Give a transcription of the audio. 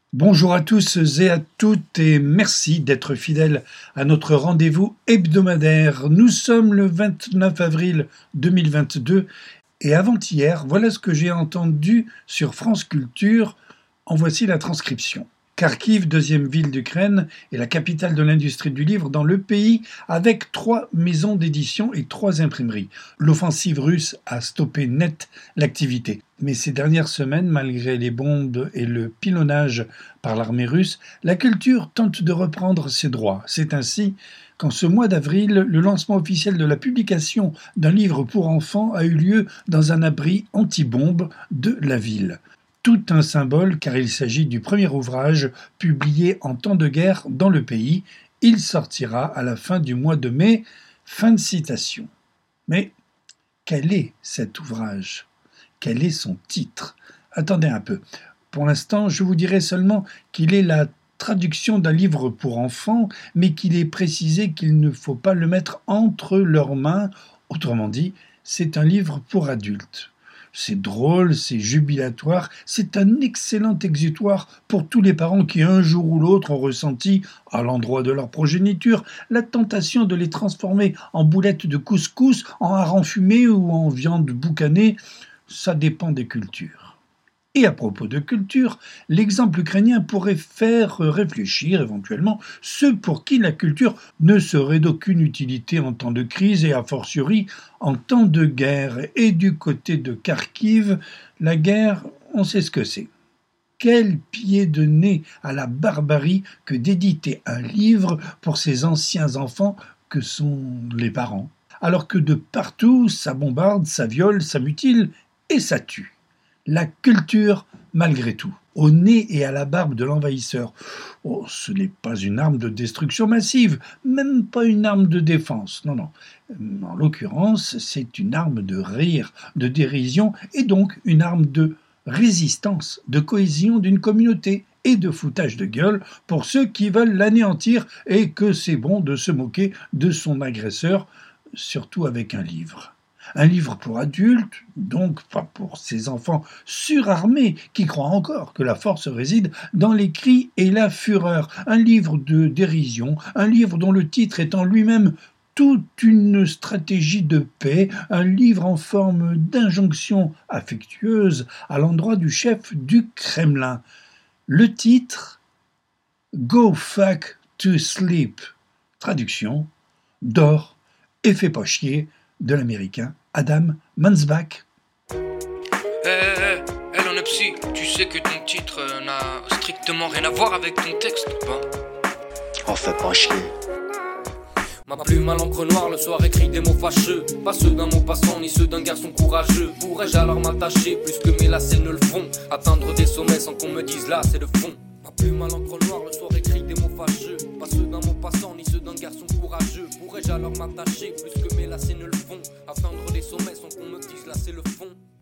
Bonjour à tous et à toutes et merci d'être fidèles à notre rendez-vous hebdomadaire. Nous sommes le 29 avril 2022 et avant-hier, voilà ce que j'ai entendu sur France Culture. En voici la transcription. Kharkiv, deuxième ville d'Ukraine, est la capitale de l'industrie du livre dans le pays, avec 3 maisons d'édition et 3 imprimeries. L'offensive russe a stoppé net l'activité. Mais ces dernières semaines, malgré les bombes et le pilonnage par l'armée russe, la culture tente de reprendre ses droits. C'est ainsi qu'en ce mois d'avril, le lancement officiel de la publication d'un livre pour enfants a eu lieu dans un abri anti-bombe de la ville. Tout un symbole car il s'agit du premier ouvrage publié en temps de guerre dans le pays. Il sortira à la fin du mois de mai. Fin de citation. Mais quel est cet ouvrage ? Quel est son titre ? Attendez un peu. Pour l'instant, je vous dirai seulement qu'il est la traduction d'un livre pour enfants, mais qu'il est précisé qu'il ne faut pas le mettre entre leurs mains. Autrement dit, c'est un livre pour adultes. C'est drôle, c'est jubilatoire, c'est un excellent exutoire pour tous les parents qui un jour ou l'autre ont ressenti, à l'endroit de leur progéniture, la tentation de les transformer en boulettes de couscous, en harengs fumés ou en viande boucanée. Ça dépend des cultures. Et à propos de culture, l'exemple ukrainien pourrait faire réfléchir éventuellement ceux pour qui la culture ne serait d'aucune utilité en temps de crise et a fortiori en temps de guerre. Et du côté de Kharkiv, la guerre, on sait ce que c'est. Quel pied de nez à la barbarie que d'éditer un livre pour ces anciens enfants que sont les parents, alors que de partout ça bombarde, ça viole, ça mutile et ça tue. La culture, malgré tout, au nez et à la barbe de l'envahisseur. Oh, ce n'est pas une arme de destruction massive, même pas une arme de défense. Non. En l'occurrence, c'est une arme de rire, de dérision, et donc une arme de résistance, de cohésion d'une communauté et de foutage de gueule pour ceux qui veulent l'anéantir et que c'est bon de se moquer de son agresseur, surtout avec un livre. Un livre pour adultes, donc pas pour ces enfants surarmés qui croient encore que la force réside dans les cris et la fureur. Un livre de dérision, un livre dont le titre est en lui-même toute une stratégie de paix, un livre en forme d'injonction affectueuse à l'endroit du chef du Kremlin. Le titre « Go fuck to sleep ». Traduction « Dors et fais pas chier » de l'américain Adam Mansbach. On est psy, tu sais que ton titre n'a strictement rien à voir avec ton texte, ou pas ? On fait pas chier. Ma plume à l'encre noire, le soir écrit des mots fâcheux. Pas ceux d'un mot passant, ni ceux d'un garçon courageux. Pourrais-je alors m'attacher plus que mes lacets ne le font, atteindre des sommets sans qu'on me dise là, c'est le fond. Ma plume à l'encre noire, le soir écrit des mots fâcheux. Pas ceux d'un mot passant, ni ceux d'un garçon courageux. Pourrais-je alors m'attacher plus que mes lacets ne le font, atteindre des sommets sans qu'on me dise là, c'est le fond.